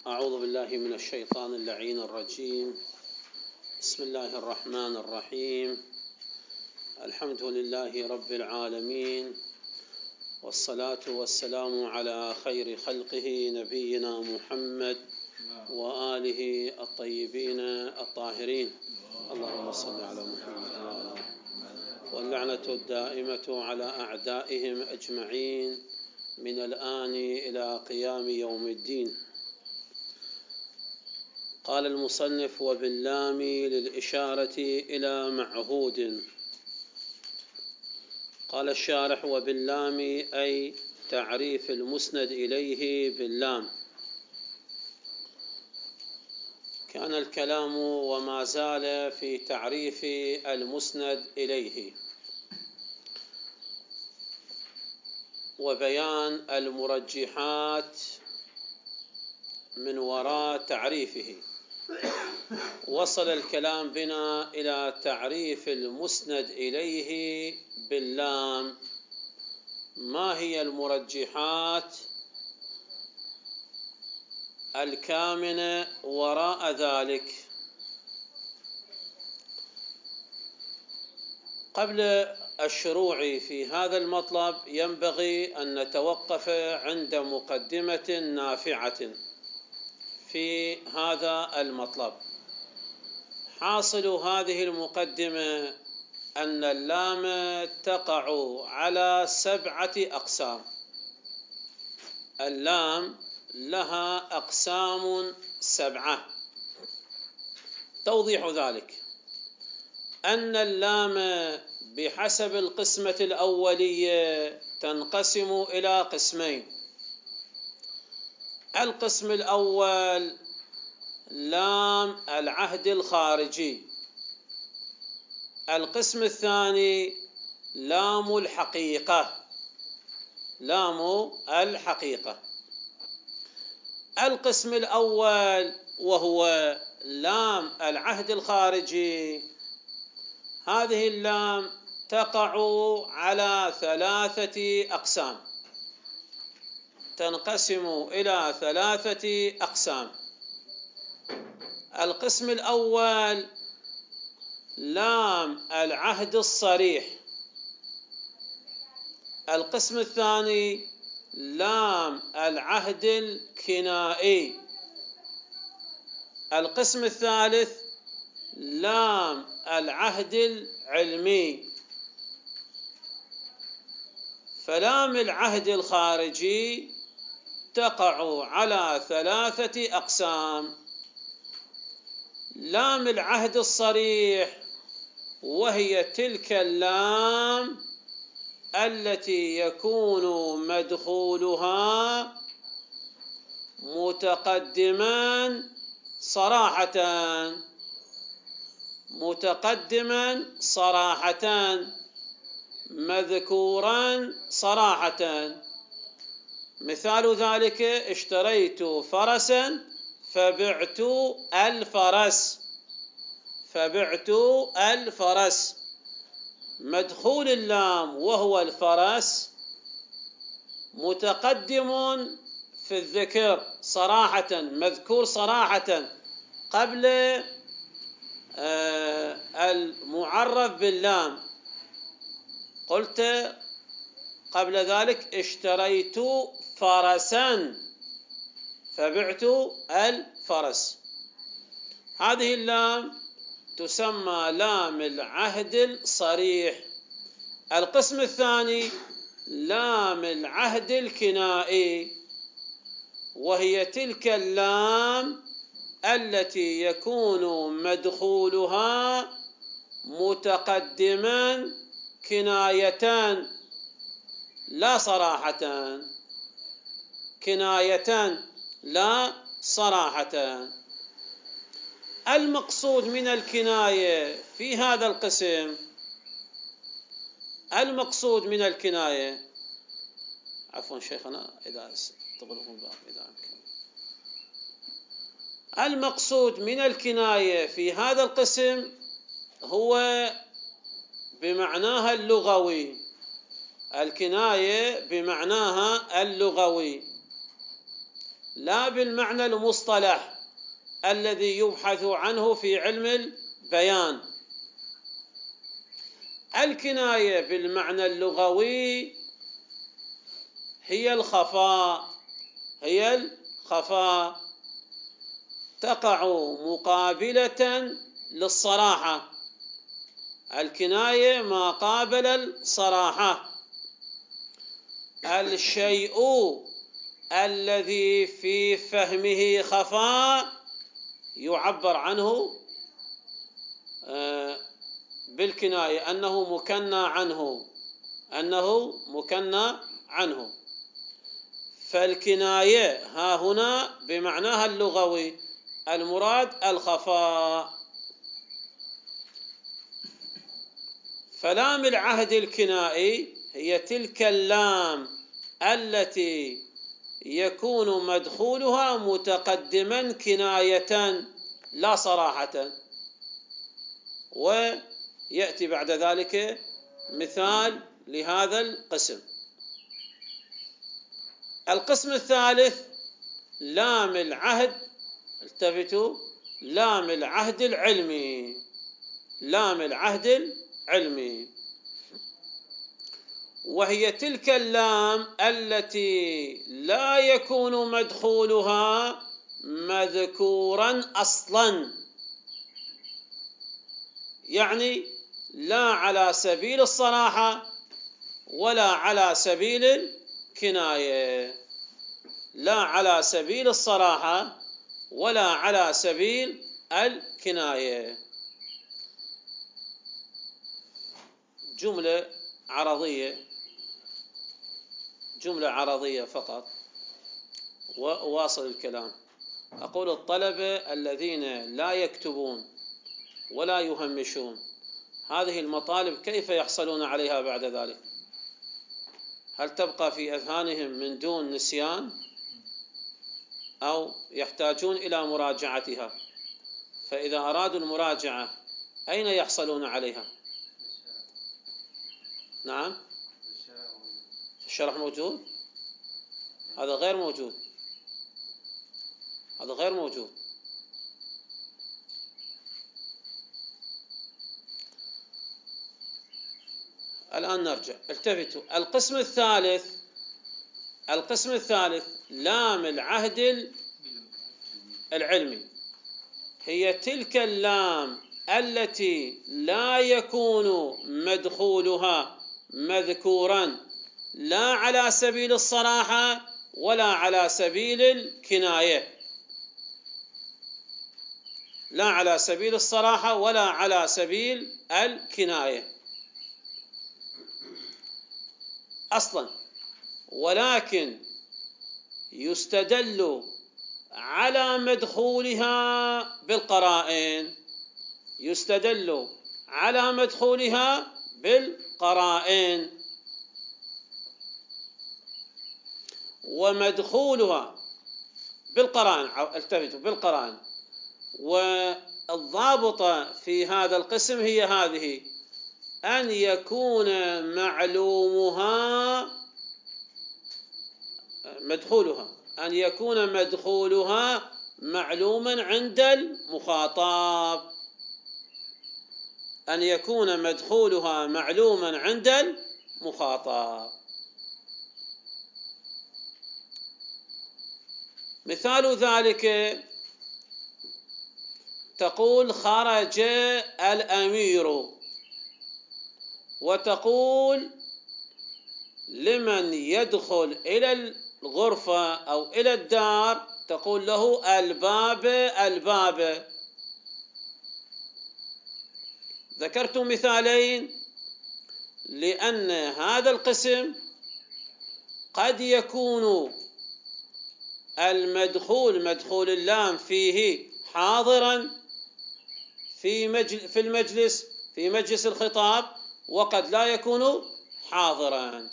أعوذ بالله من الشيطان اللعين الرجيم. بسم الله الرحمن الرحيم. الحمد لله رب العالمين، والصلاة والسلام على خير خلقه نبينا محمد وآله الطيبين الطاهرين. اللهم صل على محمد وعلى آله. واللعنة الدائمة على أعدائهم أجمعين من الآن إلى قيام يوم الدين. قال المصنف: وباللام للإشارة إلى معهود. قال الشارح: وباللام أي تعريف المسند إليه باللام. كان الكلام وما زال في تعريف المسند إليه وبيان المرجحات من وراء تعريفه. وصل الكلام بنا إلى تعريف المسند إليه باللام. ما هي المرجحات الكامنة وراء ذلك؟ قبل الشروع في هذا المطلب ينبغي أن نتوقف عند مقدمة نافعة في هذا المطلب. حاصل هذه المقدمة أن اللام تقع على 7 أقسام. اللام لها أقسام 7. توضيح ذلك أن اللام بحسب القسمة الأولية تنقسم إلى قسمين. القسم الأول لام العهد الخارجي. القسم الثاني لام الحقيقة. لام الحقيقة. القسم الأول وهو لام العهد الخارجي، هذه اللام تقع على 3 أقسام. تنقسم إلى 3 أقسام. القسم الأول لام العهد الصريح. القسم الثاني لام العهد الكنائي. القسم الثالث لام العهد العلمي. فلام العهد الخارجي تقع على 3 أقسام. لام العهد الصريح وهي تلك اللام التي يكون مدخولها متقدما صراحة. متقدما صراحة، مذكورا صراحة. مثال ذلك: اشتريت فرسا فبعت الفرس. فبعت الفرس. مدخول اللام وهو الفرس متقدم في الذكر صراحة، مذكور صراحة قبل المعرف باللام. قلت قبل ذلك اشتريت فرسا فبعت الفرس. هذه اللام تسمى لام العهد الصريح. القسم الثاني لام العهد الكنائي، وهي تلك اللام التي يكون مدخولها متقدما كناية لا صراحة. كناية لا صراحة. المقصود من الكناية في هذا القسم، المقصود من الكناية، عفوا شيخنا إذا تغلقوا الباب إذا أمكن. المقصود من الكناية في هذا القسم هو بمعناها اللغوي. الكناية بمعناها اللغوي. لا بالمعنى المصطلح الذي يبحث عنه في علم البيان. الكناية بالمعنى اللغوي هي الخفاء، تقع مقابلة للصراحة. الكناية ما قابل الصراحة. الشيء الذي في فهمه خفاء يعبر عنه بالكناية أنه مكنى عنه. فالكناية ها هنا بمعناها اللغوي المراد الخفاء. فلام العهد الكنائي هي تلك اللام التي يكون مدخولها متقدما كناية لا صراحة. ويأتي بعد ذلك مثال لهذا القسم. القسم الثالث لام العهد، التفتوا، لام العهد العلمي، وهي تلك اللام التي لا يكون مدخولها مذكورا أصلا، يعني لا على سبيل الصراحة ولا على سبيل الكناية، لا على سبيل الصراحة ولا على سبيل الكناية. جملة عرضية فقط وأواصل الكلام. أقول الطلبة الذين لا يكتبون ولا يهمشون، هذه المطالب كيف يحصلون عليها بعد ذلك؟ هل تبقى في أذهانهم من دون نسيان أو يحتاجون إلى مراجعتها؟ فإذا أرادوا المراجعة أين يحصلون عليها؟ نعم، الشرح موجود؟ هذا غير موجود. الآن نرجع، التفتوا. القسم الثالث لام العهد العلمي، هي تلك اللام التي لا يكون مدخولها مذكورا لا على سبيل الصراحة ولا على سبيل الكناية، لا على سبيل الصراحة ولا على سبيل الكناية أصلا، ولكن يستدل على مدخولها بالقرائن، ومدخولها بالقرائن، التفتوا، بالقرائن. والضابطة في هذا القسم هي هذه: أن يكون مدخولها معلوما عند المخاطب، مثال ذلك تقول خرج الأمير، وتقول لمن يدخل إلى الغرفة أو إلى الدار تقول له الباب. ذكرت مثالين لأن هذا القسم قد يكون مدخول اللام فيه حاضرا في مجلس الخطاب، وقد لا يكون حاضرا.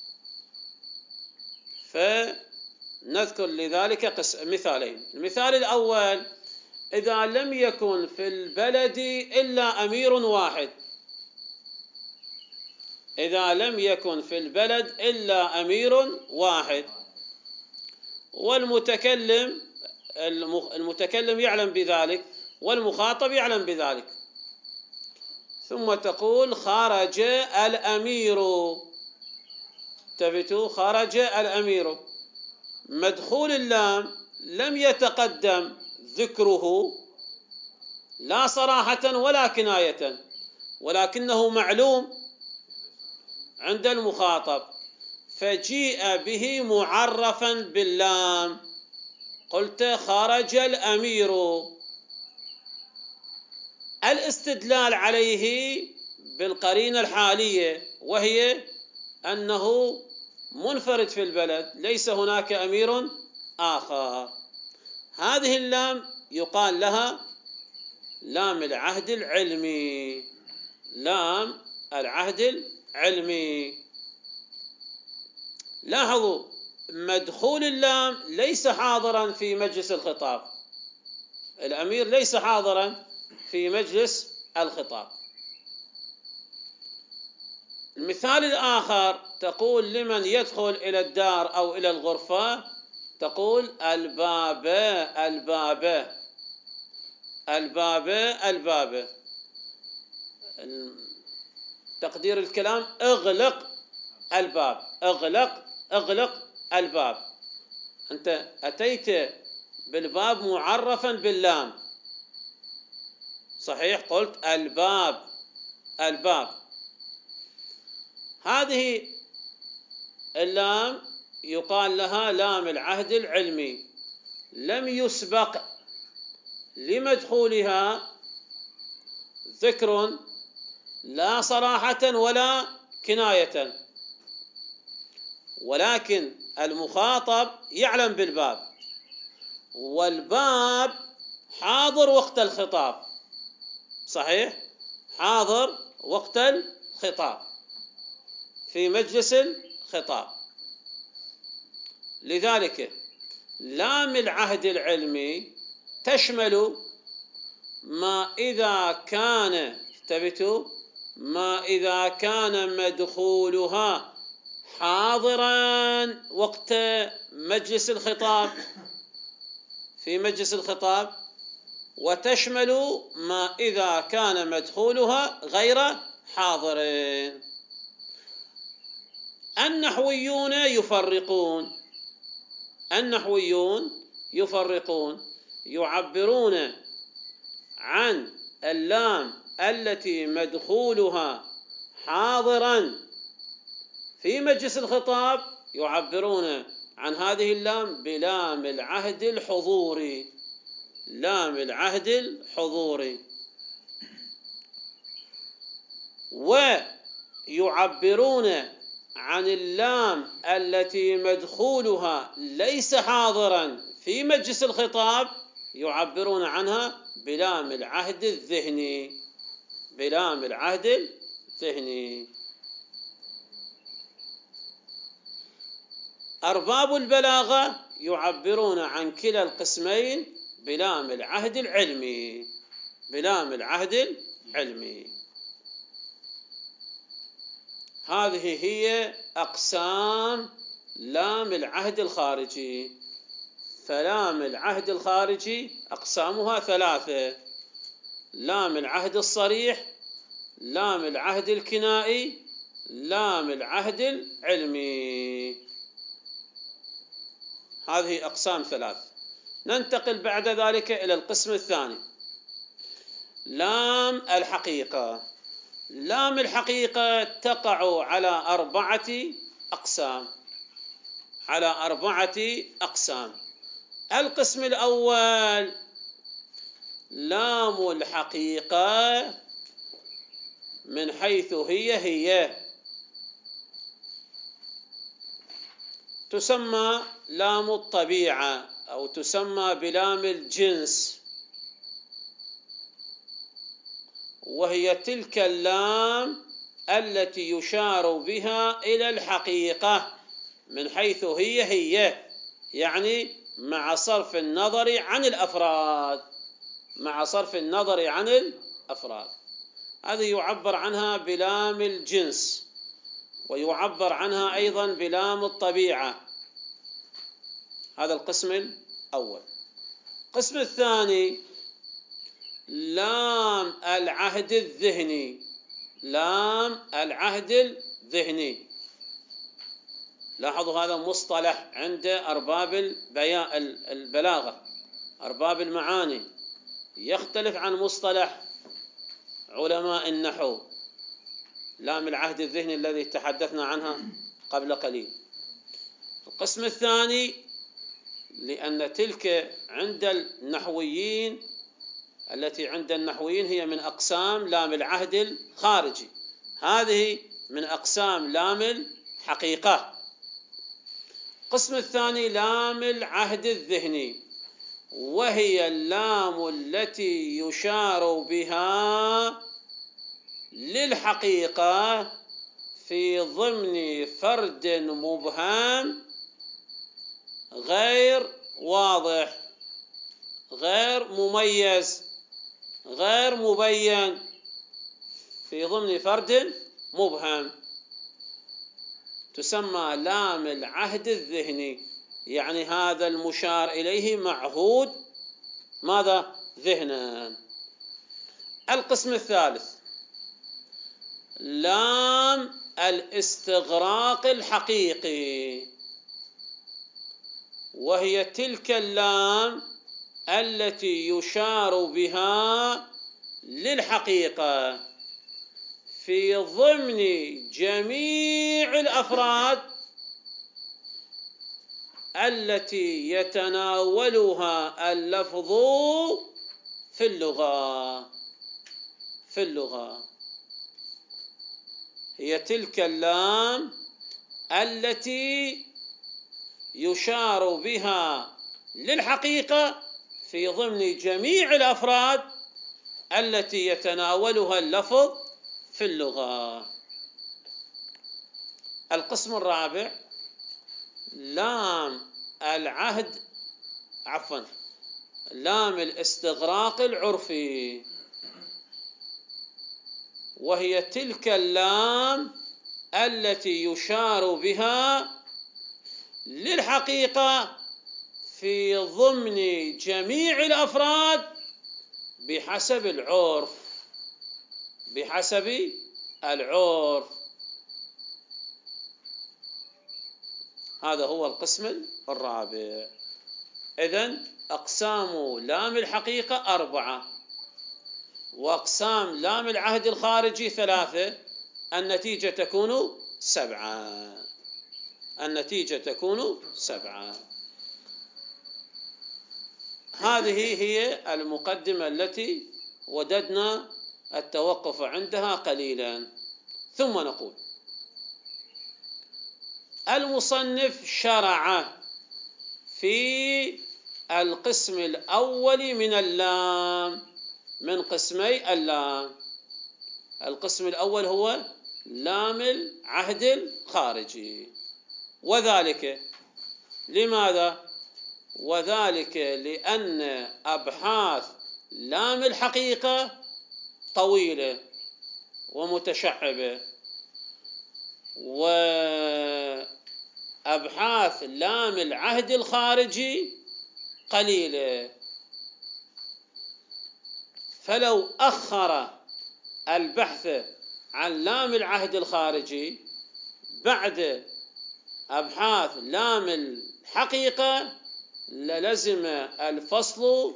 فنذكر لذلك مثالين. المثال الأول: إذا لم يكن في البلد إلا أمير واحد، والمتكلم يعلم بذلك والمخاطب يعلم بذلك. ثم تقول خرج الأمير، انتبهوا، خرج الأمير، مدخول اللام لم يتقدم ذكره لا صراحة ولا كناية، ولكنه معلوم عند المخاطب، فجيء به معرفا باللام. قلت خرج الأمير، الاستدلال عليه بالقرينة الحالية، وهي أنه منفرد في البلد، ليس هناك أمير آخر. هذه اللام يقال لها لام العهد العلمي، لام العهد العلمي. لاحظوا مدخول اللام ليس حاضرا في مجلس الخطاب، الأمير ليس حاضرا في مجلس الخطاب. المثال الآخر تقول لمن يدخل إلى الدار أو إلى الغرفة، تقول الباب الباب الباب الباب. تقدير الكلام اغلق الباب، اغلق الباب. أنت أتيت بالباب معرفا باللام، صحيح، قلت الباب الباب. هذه اللام يقال لها لام العهد العلمي، لم يسبق لمدخولها ذكر لا صراحة ولا كناية، ولكن المخاطب يعلم بالباب، والباب حاضر وقت الخطاب، صحيح، حاضر وقت الخطاب في مجلس الخطاب. لذلك لام العهد العلمي تشمل ما إذا كان، انتبهوا، ما إذا كان مدخولها حاضرا وقت مجلس الخطاب، في مجلس الخطاب، وتشمل ما إذا كان مدخولها غير حاضر. النحويون يفرقون، يعبرون عن اللام التي مدخولها حاضرا في مجلس الخطاب، يعبرون عن هذه اللام بلام العهد الحضوري، لام العهد الحضوري. ويعبرون عن اللام التي مدخولها ليس حاضرا في مجلس الخطاب، يعبرون عنها بلام العهد الذهني، بلام العهد الذهني. أرباب البلاغة يعبرون عن كلا القسمين بلام العهد العلمي، بلام العهد العلمي. هذه هي أقسام لام العهد الخارجي. فلام العهد الخارجي أقسامها ثلاثة: لام العهد الصريح، لام العهد الكنائي، لام العهد العلمي. هذه أقسام ثلاث. ننتقل بعد ذلك إلى القسم الثاني، لام الحقيقة. لام الحقيقة تقع على أربعة أقسام، على أربعة أقسام. القسم الأول لام الحقيقة من حيث هي تسمى لام الطبيعة أو تسمى بلام الجنس، وهي تلك اللام التي يشار بها إلى الحقيقة من حيث هي، يعني مع صرف النظر عن الأفراد، مع صرف النظر عن الأفراد. هذه يعبر عنها بلام الجنس، ويعبر عنها أيضا بلام الطبيعة. هذا القسم الأول. القسم الثاني لام العهد الذهني. لام العهد الذهني، لاحظوا هذا مصطلح عند أرباب البلاغة، أرباب المعاني، يختلف عن مصطلح علماء النحو. لام العهد الذهني الذي تحدثنا عنها قبل قليل. القسم الثاني لأن تلك عند النحويين، التي عند النحويين هي من أقسام لام العهد الخارجي، هذه من أقسام لام الحقيقة. القسم الثاني لام العهد الذهني، وهي اللام التي يشار بها للحقيقة في ضمن فرد مبهم غير واضح، غير مميز، غير مبين، في ضمن فرد مبهم، تسمى لام العهد الذهني. يعني هذا المشار إليه معهود ماذا؟ ذهنا. القسم الثالث لام الاستغراق الحقيقي، وهي تلك اللام التي يشار بها للحقيقة في ضمن جميع الأفراد التي يتناولها اللفظ في اللغة. هي تلك اللام التي يشار بها للحقيقة في ضمن جميع الأفراد التي يتناولها اللفظ في اللغة. القسم الرابع لام الاستغراق العرفي، وهي تلك اللام التي يشار بها للحقيقة في ضمن جميع الأفراد بحسب العرف. هذا هو القسم الرابع. إذن أقسام لام الحقيقة 4، وأقسام لام العهد الخارجي 3، النتيجة تكون 7. هذه هي المقدمة التي وددنا التوقف عندها قليلا. ثم نقول المصنف شرع في القسم الأول من اللام، من قسمي اللام. القسم الأول هو لام العهد الخارجي، وذلك لماذا؟ وذلك لأن أبحاث لام الحقيقة طويلة ومتشعبة، وأبحاث لام العهد الخارجي قليلة، فلو أخر البحث عن لام العهد الخارجي بعد أبحاث لام الحقيقة للزم الفصل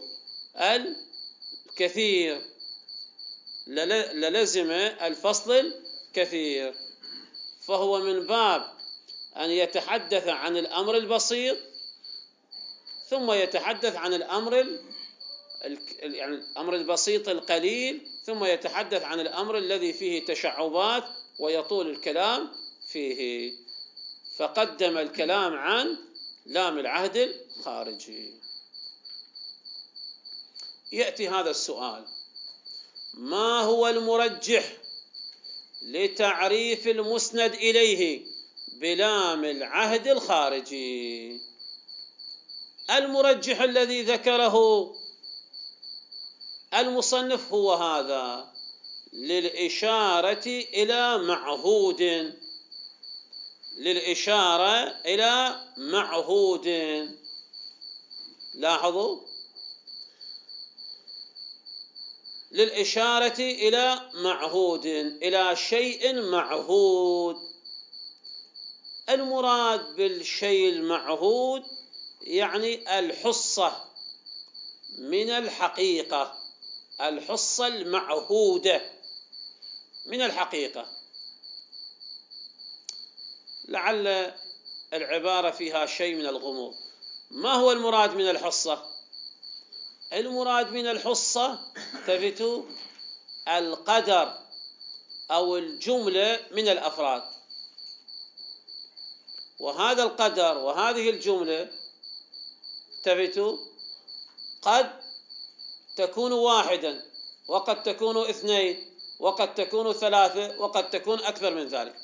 الكثير، فهو من باب أن يتحدث عن الأمر البسيط ثم يتحدث عن الأمر البسيط القليل، ثم يتحدث عن الأمر الذي فيه تشعبات ويطول الكلام فيه، فقدم الكلام عن لام العهد الخارجي. يأتي هذا السؤال: ما هو المرجح لتعريف المسند إليه بلام العهد الخارجي؟ المرجح الذي ذكره المصنف هو هذا، للإشارة إلى معهود لاحظوا، للإشارة إلى معهود، إلى شيء معهود. المراد بالشيء المعهود يعني الحصة من الحقيقة، الحصة المعهودة من الحقيقة. لعل العبارة فيها شيء من الغموض. ما هو المراد من الحصة؟ المراد من الحصة ثبتوا القدر أو الجملة من الأفراد، وهذا القدر وهذه الجملة ثبتوا قد تكون واحدا، وقد تكون اثنين، وقد تكون ثلاثة، وقد تكون أكثر من ذلك.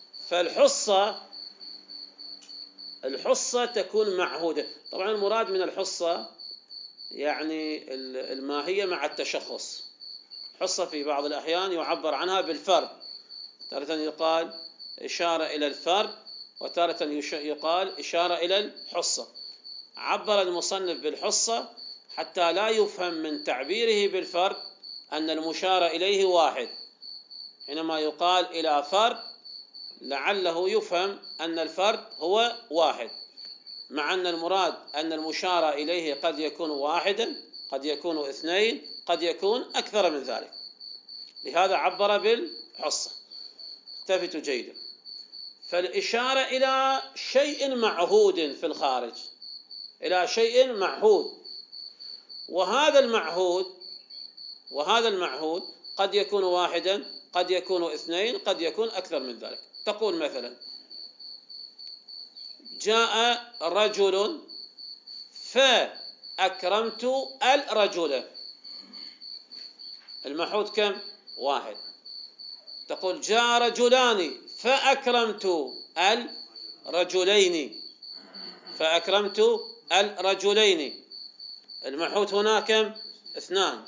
فالحصة تكون معهودة. طبعا المراد من الحصة يعني الماهية مع التشخص. حصة في بعض الأحيان يعبر عنها بالفرد، تارة يقال إشارة إلى الفرد، وتارة يقال إشارة إلى الحصة. عبر المصنف بالحصة حتى لا يفهم من تعبيره بالفرد أن المشار إليه واحد. حينما يقال إلى فرد لعله يفهم أن الفرد هو واحد، مع أن المراد أن المشار إليه قد يكون واحدا، قد يكون اثنين، قد يكون أكثر من ذلك. لهذا عبر بالحصة. التفتوا جيدا. فالإشارة إلى شيء معهود في الخارج، إلى شيء معهود، وهذا المعهود قد يكون واحدا، قد يكون اثنين، قد يكون أكثر من ذلك. تقول مثلا جاء رجل فأكرمت الرجل، المعهود كم؟ واحد. تقول جاء رجلان فأكرمت الرجلين، فأكرمت الرجلين، المعهود هنا كم؟ اثنان.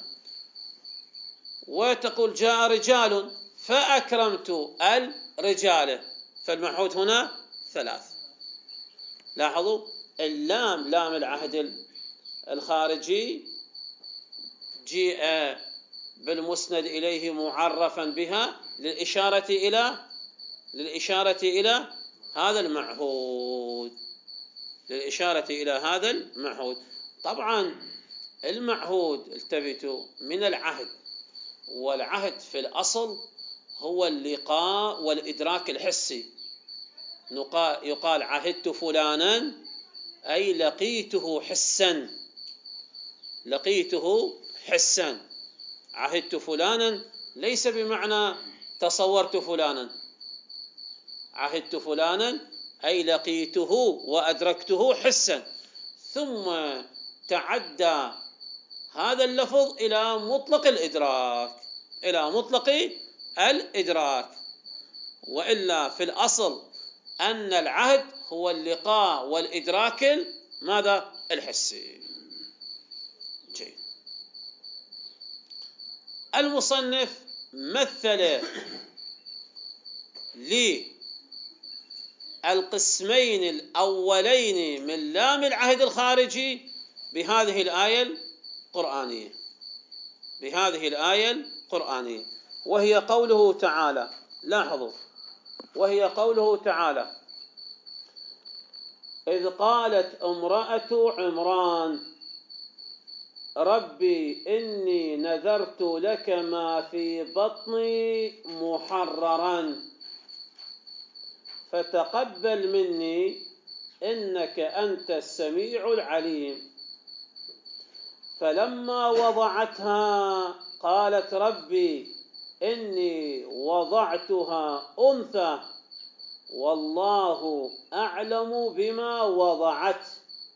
وتقول جاء رجال فأكرمت الرجال، فالمعهود هنا ثلاث. لاحظوا اللام لام العهد الخارجي جيء بالمسند إليه معرفا بها للإشارة إلى هذا المعهود، للإشارة إلى هذا المعهود. طبعا المعهود التفتوا من العهد، والعهد في الأصل هو اللقاء والإدراك الحسي. يقال عهدت فلانا أي لقيته حسا، لقيته حسا. عهدت فلانا ليس بمعنى تصورت فلانا، عهدت فلانا أي لقيته وأدركته حسا، ثم تعدى هذا اللفظ إلى مطلق الإدراك، إلى مطلق الإدراك. وإلا في الأصل أن العهد هو اللقاء والإدراك ماذا؟ الحسي. جيد. المصنف مثل للقسمين الأولين من لام العهد الخارجي بهذه الآية القرآنية، بهذه الآية القرآنية، وهي قوله تعالى. لاحظوا، وهي قوله تعالى إذ قالت امرأة عمران ربي إني نذرت لك ما في بطني محررا فتقبل مني إنك أنت السميع العليم. فلما وضعتها قالت ربي إني وضعتها أنثى والله أعلم بما وضعت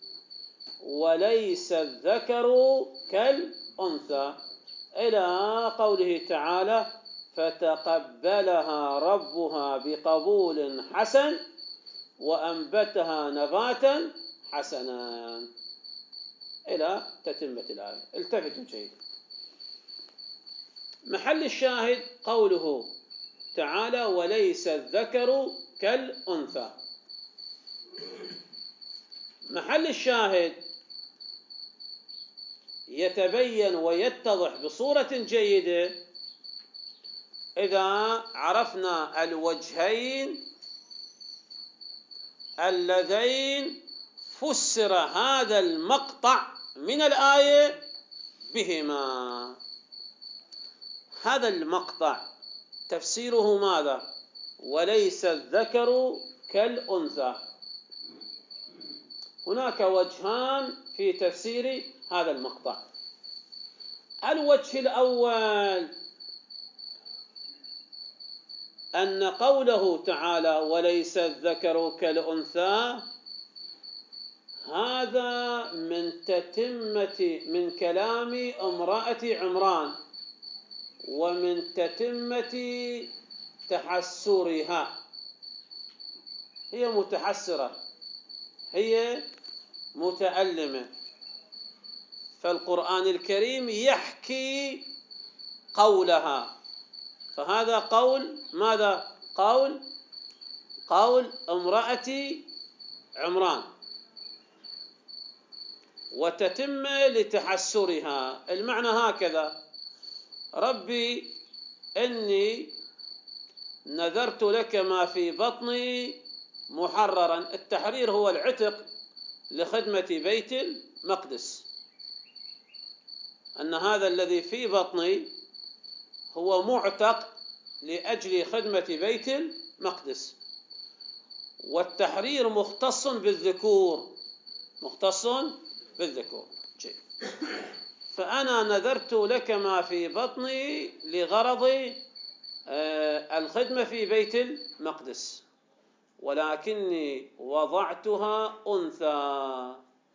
وليس الذكر كالأنثى، إلى قوله تعالى فتقبلها ربها بقبول حسن وأنبتها نباتا حسنا، إلى تتمة الآية. التفتوا جيدا. محل الشاهد قوله تعالى وليس الذكر كالأنثى. محل الشاهد يتبين ويتضح بصورة جيدة إذا عرفنا الوجهين اللذين فسر هذا المقطع من الآية بهما. هذا المقطع تفسيره ماذا؟ وليس الذكر كالأنثى. هناك وجهان في تفسير هذا المقطع. الوجه الأول أن قوله تعالى وليس الذكر كالأنثى هذا من كلام امرأة عمران ومن تتمة تحسرها. هي متحسرة، هي متألمة، فالقرآن الكريم يحكي قولها. فهذا قول ماذا؟ قول امرأة عمران وتتمة لتحسرها. المعنى هكذا: ربي إني نذرت لك ما في بطني محررا. التحرير هو العتق لخدمة بيت المقدس، أن هذا الذي في بطني هو معتق لأجل خدمة بيت المقدس. والتحرير مختص بالذكور، مختص بالذكور. فأنا نذرت لك ما في بطني لغرض الخدمة في بيت المقدس، ولكني وضعتها أنثى.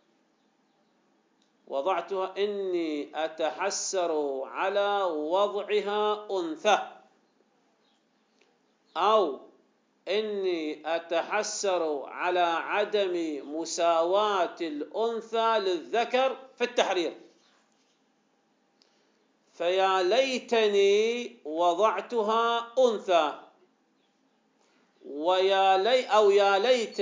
وضعتها إني أتحسر على وضعها أنثى، أو إني أتحسر على عدم مساواة الأنثى للذكر في التحرير، فيا ليتني وضعتها أنثى، يا ليت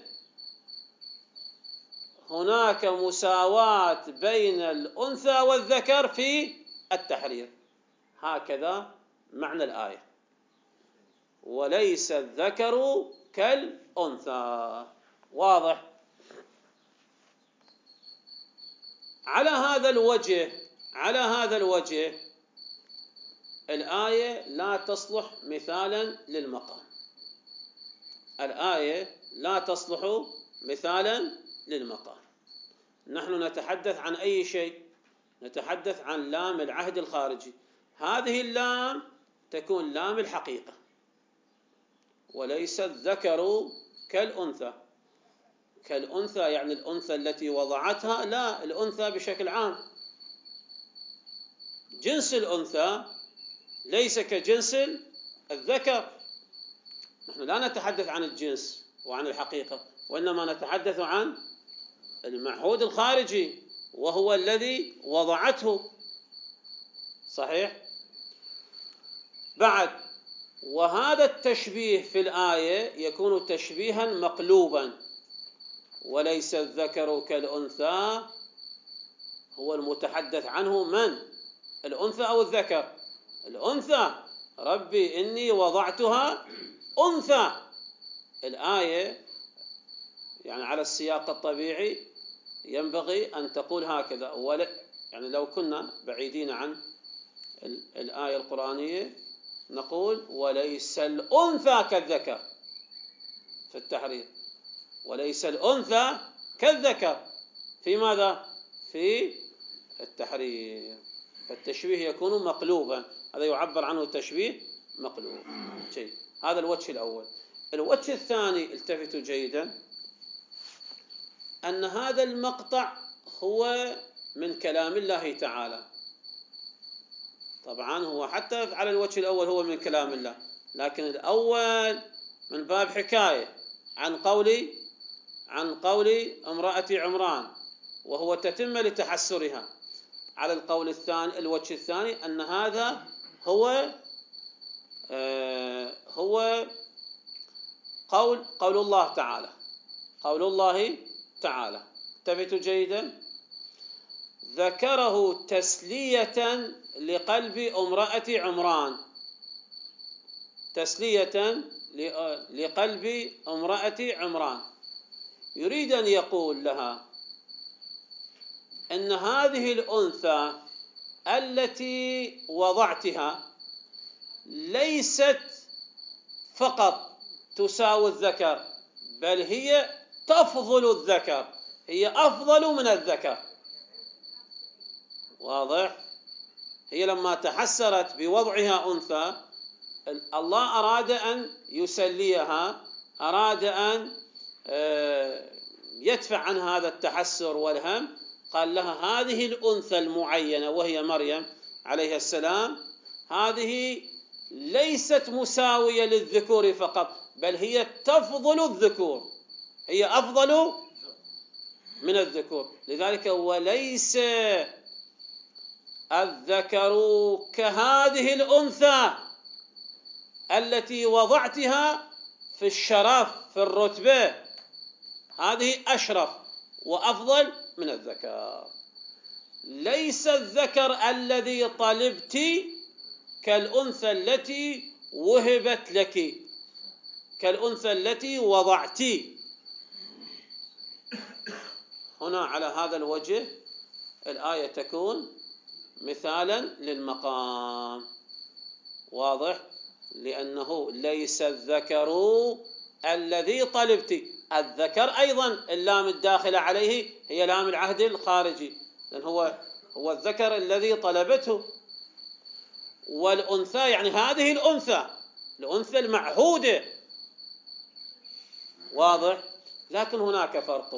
هناك مساواة بين الأنثى والذكر في التحرير. هكذا معنى الآية، وليس الذكر كالأنثى. واضح؟ على هذا الوجه الآية لا تصلح مثالا للمقام. الآية لا تصلح مثالا للمقام. نحن نتحدث عن أي شيء؟ نتحدث عن لام العهد الخارجي. هذه اللام تكون لام الحقيقة. وليس الذكر كالأنثى. كالأنثى يعني الأنثى التي وضعتها؟ لا، الأنثى بشكل عام. جنس الأنثى ليس كجنس الذكر. نحن لا نتحدث عن الجنس وعن الحقيقة، وإنما نتحدث عن المعهود الخارجي وهو الذي وضعته. صحيح؟ بعد، وهذا التشبيه في الآية يكون تشبيها مقلوبا. وليس الذكر كالأنثى هو المتحدث عنه من؟ الأنثى أو الذكر؟ الأنثى. ربي إني وضعتها أنثى. الآية يعني على السياق الطبيعي ينبغي أن تقول هكذا، يعني لو كنا بعيدين عن الآية القرآنية نقول وليس الأنثى كالذكر في التحرير. وليس الأنثى كالذكر في ماذا؟ في التحرير. فالتشبيه يكون مقلوبا. هذا يعبر عنه تشبيه مقلوب. هذا الوجه الأول. الوجه الثاني، التفتوا جيدا، أن هذا المقطع هو من كلام الله تعالى. طبعا هو حتى على الوجه الأول هو من كلام الله، لكن الأول من باب حكاية عن قول امرأة عمران، وهو تتم لتحسرها. على القول الثاني، الوجه الثاني، أن هذا هو قول الله تعالى. قول الله تعالى. انتبهوا جيدا: ذكره تسلية لقلب امرأة عمران، تسلية لقلب امرأة عمران، يريد أن يقول لها أن هذه الأنثى التي وضعتها ليست فقط تساوي الذكر، بل هي تفضل الذكر، هي أفضل من الذكر. واضح؟ هي لما تحسرت بوضعها أنثى، الله أراد أن يسليها، أراد أن يدفع عن هذا التحسر والهم، قال لها هذه الأنثى المعينة وهي مريم عليه السلام، هذه ليست مساوية للذكور فقط، بل هي تفضل الذكور، هي أفضل من الذكور. لذلك وليس الذكر كهذه الأنثى التي وضعتها في الشرف في الرتبة، هذه أشرف وأفضل من الذكر. ليس الذكر الذي طلبت كالأنثى التي وهبت لك، كالأنثى التي وضعت. هنا على هذا الوجه الآية تكون مثالا للمقام. واضح؟ لأنه ليس الذكر الذي طلبت، الذكر أيضا اللام الداخلة عليه هي لام العهد الخارجي، لأن هو الذكر الذي طلبته، والأنثى يعني هذه الأنثى المعهودة. واضح؟ لكن هناك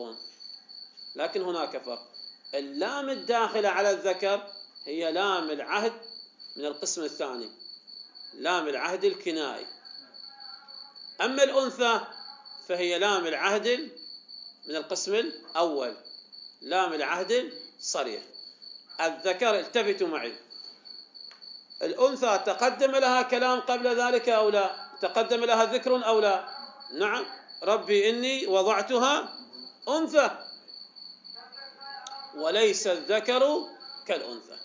فرق، اللام الداخلة على الذكر هي لام العهد من القسم الثاني، لام العهد الكنائي. أما الأنثى فهي لام العهد من القسم الأول، لام العهد الصريح. الذكر، التفتوا معي، الأنثى تقدم لها كلام قبل ذلك أو لا؟ تقدم لها ذكر أو لا؟ نعم، ربي إني وضعتها أنثى، وليس الذكر كالأنثى،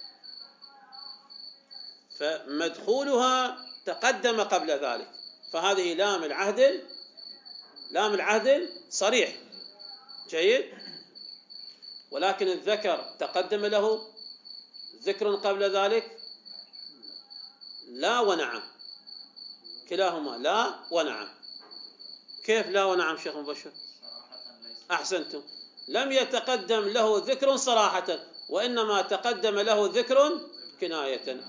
فمدخولها تقدم قبل ذلك، فهذه لام العهد صريح. جيد. ولكن الذكر تقدم له ذكر قبل ذلك؟ لا ونعم، كلاهما لا ونعم. كيف لا ونعم شيخ مبشر؟ أحسنتم، لم يتقدم له ذكر صراحة، وإنما تقدم له ذكر كناية.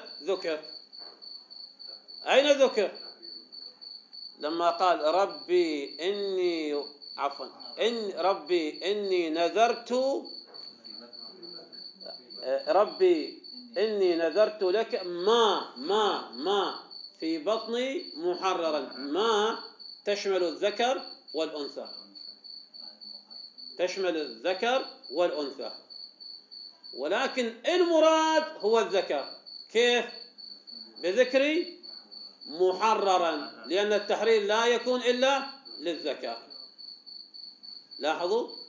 أين ذكر؟ لما قال ربي إني نذرت لك ما في بطني محررا، ما تشمل الذكر والأنثى، ولكن المراد هو الذكر. كيف؟ بذكر محررا، لأن التحرير لا يكون إلا للذكر. لاحظوا،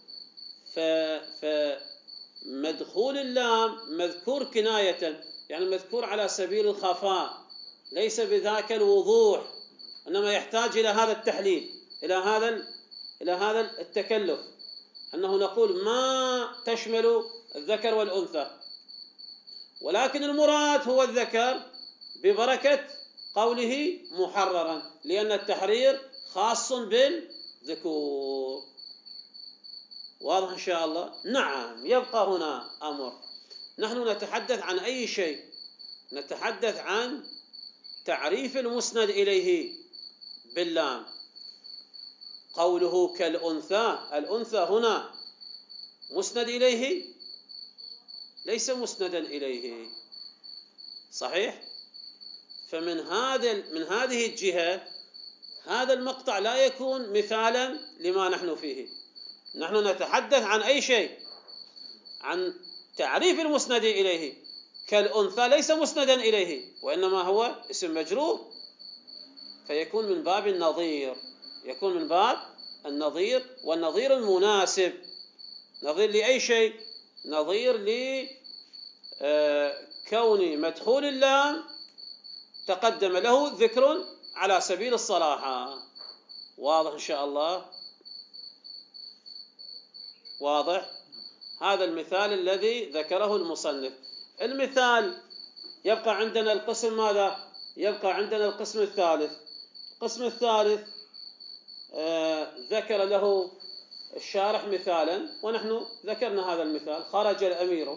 فمدخول اللام مذكور كناية، يعني مذكور على سبيل الخفاء، ليس بذاك الوضوح، إنما يحتاج إلى هذا التحليل، إلى هذا التكلف، أنه نقول ما تشمل الذكر والأنثى، ولكن المراد هو الذكر ببركة قوله محررا، لأن التحرير خاص بالذكور. واضح إن شاء الله؟ نعم. يبقى هنا أمر، نحن نتحدث عن أي شيء؟ نتحدث عن تعريف المسند إليه باللام. قوله كالأنثى، الأنثى هنا مسند إليه؟ ليس مسندا إليه، صحيح؟ فمن هذه الجهة هذا المقطع لا يكون مثالا لما نحن فيه. نحن نتحدث عن أي شيء؟ عن تعريف المسند إليه. كالأنثى ليس مسندا إليه، وإنما هو اسم مجرور، فيكون من باب النظير، والنظير المناسب. نظير لأي شيء؟ نظير لكون مدخول اللام تقدم له ذكر على سبيل الصراحة. واضح إن شاء الله؟ واضح؟ هذا المثال الذي ذكره المصنف. المثال يبقى عندنا القسم ماذا؟ يبقى عندنا القسم الثالث. القسم الثالث ذكر له الشارح مثالا، ونحن ذكرنا هذا المثال: خرج الأمير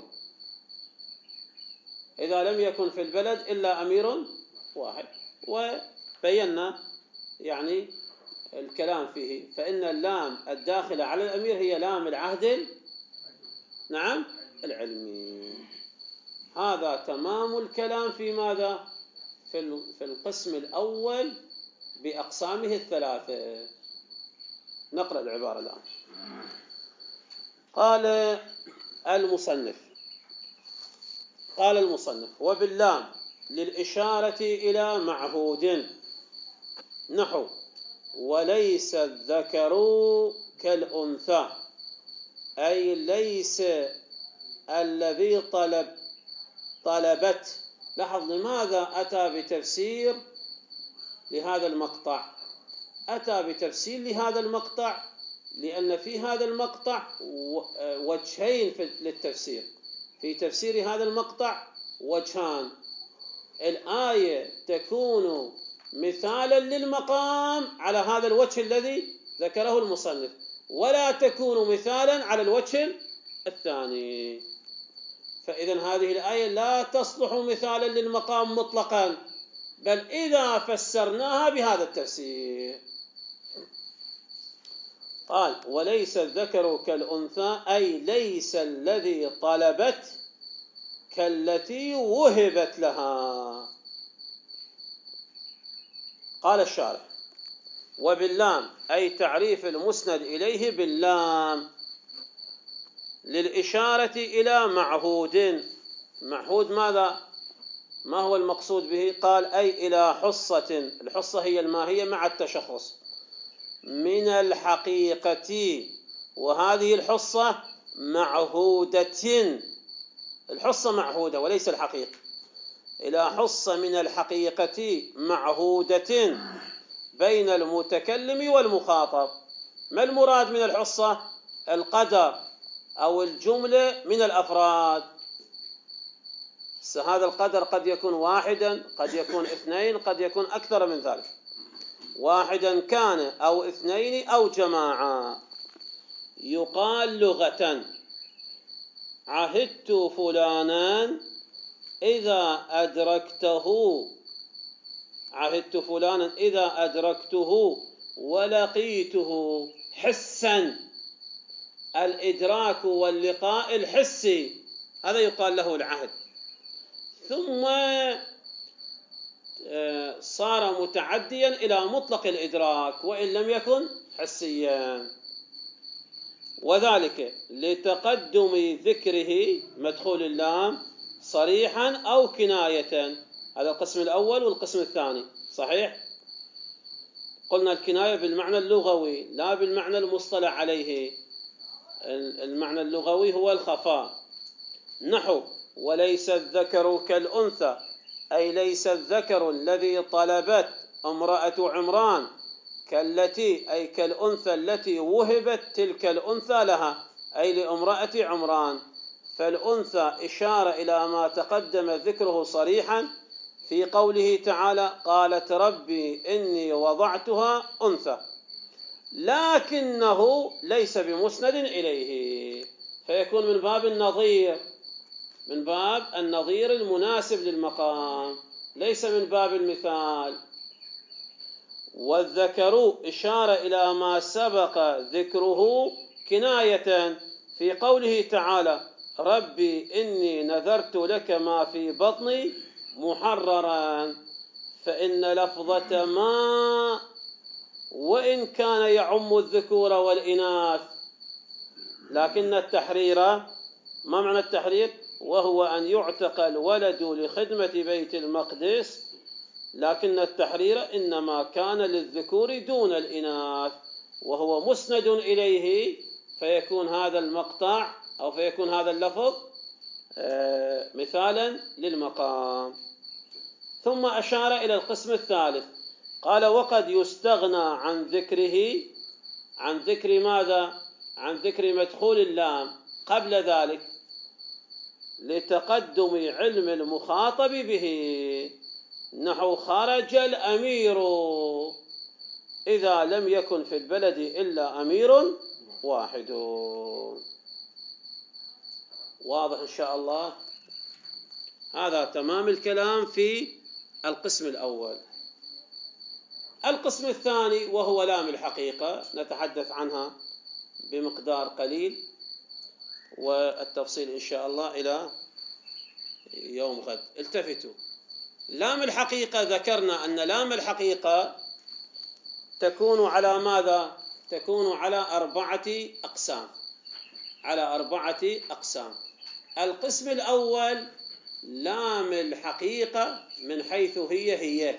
إذا لم يكن في البلد إلا أمير واحد، وبينا يعني الكلام فيه. فإن اللام الداخلة على الأمير هي لام العهد نعم العلمي. هذا تمام الكلام في ماذا؟ في القسم الأول بأقسامه الثلاثة. نقرأ العبارة الآن. قال المصنف: وباللام للإشارة إلى معهود، نحو وليس الذكر كالأنثى، أي ليس الذي طلبت. لاحظ لماذا أتى بتفسير لهذا المقطع. أتى بتفسير لهذا المقطع لأن في هذا المقطع وجهين للتفسير. في تفسير هذا المقطع وجهان: الآية تكون مثالا للمقام على هذا الوجه الذي ذكره المصنف، ولا تكون مثالا على الوجه الثاني. فإذا هذه الآية لا تصلح مثالا للمقام مطلقا، بل إذا فسرناها بهذا التفسير. قال: وليس الذكر كالأنثى، أي ليس الذي طلبت كالتي وهبت لها. قال الشارح: وباللام أي تعريف المسند إليه باللام للإشارة إلى معهود. معهود ماذا؟ ما هو المقصود به؟ قال: أي إلى حصة. الحصة هي الماهية مع التشخص من الحقيقة، وهذه الحصة معهودة. الحصة معهودة وليس الحقيقة. إلى حصة من الحقيقة معهودة بين المتكلم والمخاطب. ما المراد من الحصة؟ القدر أو الجملة من الأفراد. هذا القدر قد يكون واحدا، قد يكون اثنين، قد يكون أكثر من ذلك. واحدا كان أو اثنين أو جماعة. يقال لغة: عهدت فلانا إذا أدركته، عهدت فلانا إذا أدركته ولقيته. حسا، الإدراك واللقاء الحسي هذا يقال له العهد. ثم صار متعديا إلى مطلق الإدراك وإن لم يكن حسيا، وذلك لتقدم ذكره مدخول اللام صريحا أو كناية. هذا القسم الأول. والقسم الثاني صحيح قلنا الكناية بالمعنى اللغوي لا بالمعنى المصطلح عليه. المعنى اللغوي هو الخفاء. نحو وليس الذكر كالأنثى، أي ليس الذكر الذي طلبت امرأة عمران كالتي، أي كالأنثى التي وهبت تلك الأنثى لها، أي لامرأة عمران. فالأنثى إشارة إلى ما تقدم ذكره صريحا في قوله تعالى: قالت ربي إني وضعتها أنثى، لكنه ليس بمسند إليه. فيكون من باب النظير، من باب النظير المناسب للمقام، ليس من باب المثال. والذكر إشارة إلى ما سبق ذكره كناية في قوله تعالى: ربي إني نذرت لك ما في بطني محررا. فإن لفظة ما وإن كان يعم الذكور والإناث، لكن التحرير، ما معنى التحرير؟ وهو أن يعتق الولد لخدمة بيت المقدس، لكن التحرير إنما كان للذكور دون الإناث، وهو مسند إليه. فيكون هذا المقطع أو فيكون هذا اللفظ مثالا للمقام. ثم أشار إلى القسم الثالث، قال وقد يستغنى عن ذكر ماذا؟ عن ذكر مدخول اللام قبل ذلك لتقدم علم المخاطب به، نحو خرج الأمير إذا لم يكن في البلد إلا أمير واحد. واضح إن شاء الله؟ هذا تمام الكلام في القسم الأول. القسم الثاني وهو لام الحقيقة، نتحدث عنها بمقدار قليل، والتفصيل إن شاء الله إلى يوم غد. التفتوا، لام الحقيقة ذكرنا أن لام الحقيقة تكون على ماذا؟ تكون على 4 أقسام، على 4 أقسام. القسم الأول لام الحقيقة من حيث هي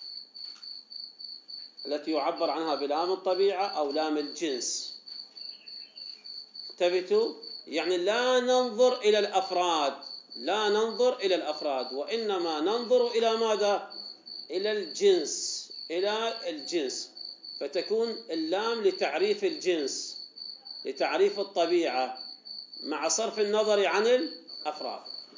التي يعبر عنها بلام الطبيعة أو لام الجنس. انتبهوا، يعني لا ننظر إلى الأفراد، لا ننظر إلى الأفراد، وإنما ننظر إلى ماذا؟ إلى الجنس، إلى الجنس. فتكون اللام لتعريف الجنس، لتعريف الطبيعة، مع صرف النظر عن الأفراد.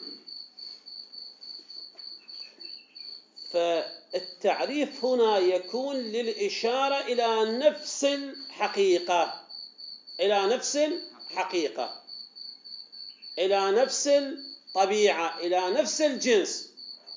فالتعريف هنا يكون للإشارة إلى نفس الحقيقة، إلى نفس الحقيقة، إلى نفس الطبيعة، إلى نفس الجنس،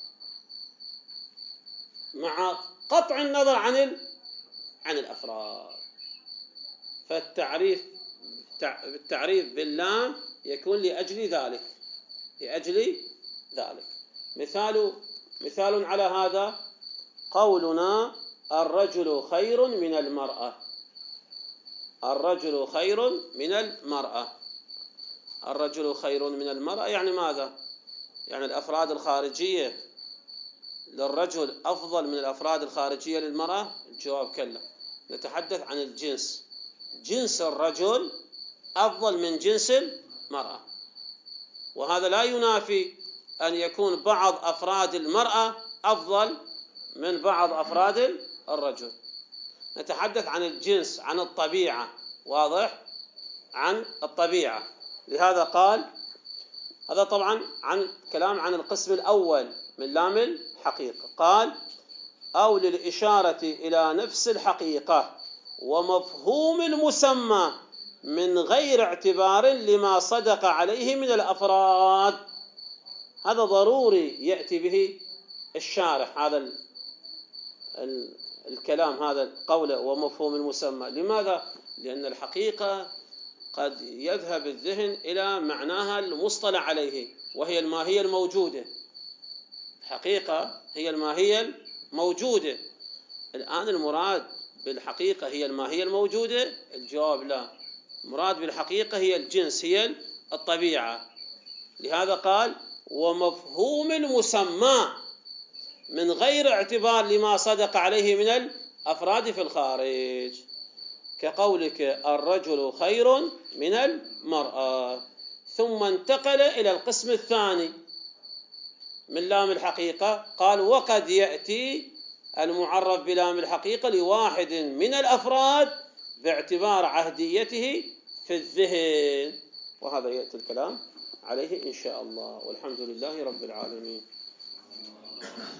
مع قطع النظر عن الأفراد. فالتعريف باللام يكون لأجل ذلك، لأجل ذلك. مثال على هذا قولنا الرجل خير من المرأة. الرجل خير من المرأة. الرجل خير من المرأة يعني ماذا؟ يعني الأفراد الخارجية للرجل أفضل من الأفراد الخارجية للمرأة؟ الجواب كلا. نتحدث عن الجنس، جنس الرجل أفضل من جنس المرأة، وهذا لا ينافي أن يكون بعض أفراد المرأة أفضل من بعض أفراد الرجل. نتحدث عن الجنس، عن الطبيعة، واضح؟ عن الطبيعة. لهذا قال، هذا طبعا عن كلام عن القسم الأول من لام الحقيقة. قال أو للإشارة إلى نفس الحقيقة ومفهوم المسمى من غير اعتبار لما صدق عليه من الأفراد. هذا ضروري يأتي به الشارح، هذا الكلام، هذا القول ومفهوم المسمى. لماذا؟ لأن الحقيقة قد يذهب الذهن إلى معناها المصطلح عليه، وهي الماهية الموجودة. الحقيقة هي الماهية الموجودة. الآن المراد بالحقيقة هي الماهية الموجودة؟ الجواب لا، المراد بالحقيقة هي الجنس، هي الطبيعة. لهذا قال ومفهوم المسمى من غير اعتبار لما صدق عليه من الأفراد في الخارج، كقولك الرجل خير من المرأة. ثم انتقل إلى القسم الثاني من لام الحقيقة، قال وقد يأتي المعرف بلام الحقيقة لواحد من الأفراد باعتبار عهديته في الذهن، وهذا يأتي الكلام عليه إن شاء الله. والحمد لله رب العالمين.